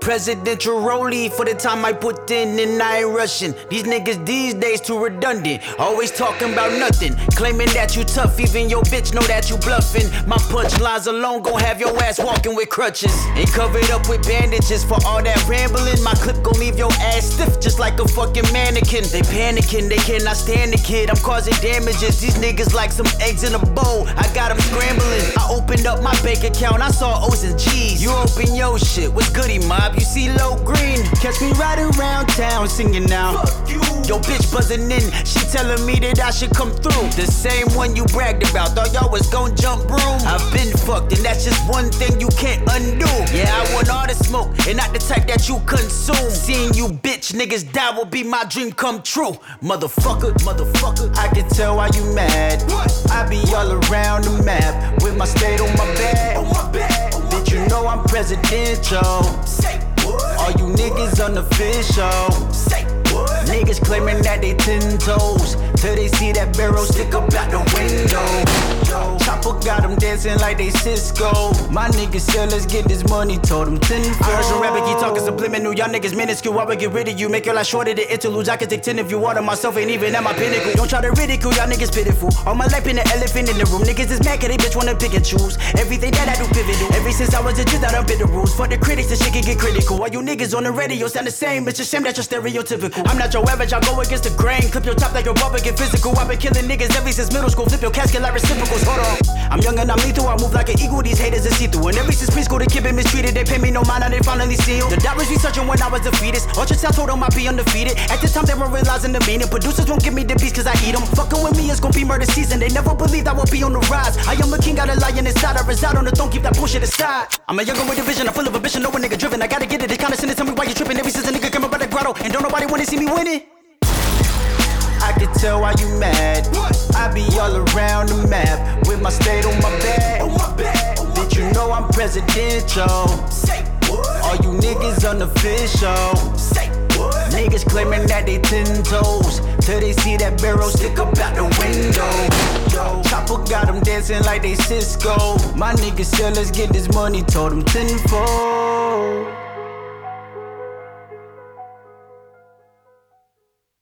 presidential rollie for the time I put in and I ain't rushing. These niggas these days too redundant, always talking about nothing, claiming that you tough, even your bitch know that you bluffing. My punchlines alone gon' have your ass walking with crutches, and covered up with bandages for all that rambling. My clip gon' leave your ass stiff just like a fucking mannequin. They panicking, they cannot stand the kid, I'm causing damages. These niggas like some eggs in a bowl, I got them scrambling. I opened up my bank account, I saw O's and G's. You open your shit, what's goody mob? You see low green, catch me riding around town singing now. Fuck you. Yo bitch buzzing in, she telling me that I should come through. The same one you bragged about, thought y'all was gon' jump broom. I've been fucked and that's just one thing you can't undo. Yeah, I want all the smoke and not the type that you consume. Seeing you bitch niggas die will be my dream come true. Motherfucker, I can tell why you mad. What? I be all around the map with my state on my back. Bitch, you know I'm presidential. Say what? All you niggas unofficial. Say what? Niggas claiming that they 10 toes till they see that barrel stick up out the window. Chopper got them dancing like they Cisco. My niggas say let's get this money, told them 10-4. I heard some rapper keep talking subliminal, y'all niggas minuscule. I would get rid of you, make your life shorter than interludes. I can take 10 if you order myself, ain't even at my pinnacle. Don't try to ridicule, y'all niggas pitiful. All my life been an elephant in the room. Niggas is mad cause they bitch wanna pick and choose. Everything that I do pivotal. Ever since I was a kid, I done been the rules. For the critics, the shit can get critical. All you niggas on the radio sound the same. It's a shame that you're stereotypical. I'm not your average, I go against the grain. Clip your top like a rubber, get physical. I've been killing niggas ever since middle school. Flip your casket like reciprocals, hold on. I'm young and I'm lethal, I move like an eagle. These haters are see-through. And ever since preschool, the kid been mistreated. They pay me no mind, now they finally see you. The doctors researching when I was a fetus. Ultrasound told them I'd be undefeated. At this time, they weren't realizing the meaning. Producers won't give me the beats cause I eat them. Fucking with me, it's gonna be murder season. They never believed I would be on the rise. I am a king, got a lion inside. I reside on the throne, keep that bullshit aside. I'm a younger with a vision, I'm full of ambition. No one nigga driven, I gotta get it. They kinda send it to me while you tripping. Every since a nigga came up by the grotto. And don't nobody wanna see me winning. I can tell why you mad. What? I be all around the map with my state on my back. Bitch, you know I'm presidential. Say what? All you niggas unofficial. Say what? Niggas claiming that they 10 toes till they see that barrel stick up out the window. Chopper got them dancing like they Cisco. My niggas say let's get this money, told them 10-4.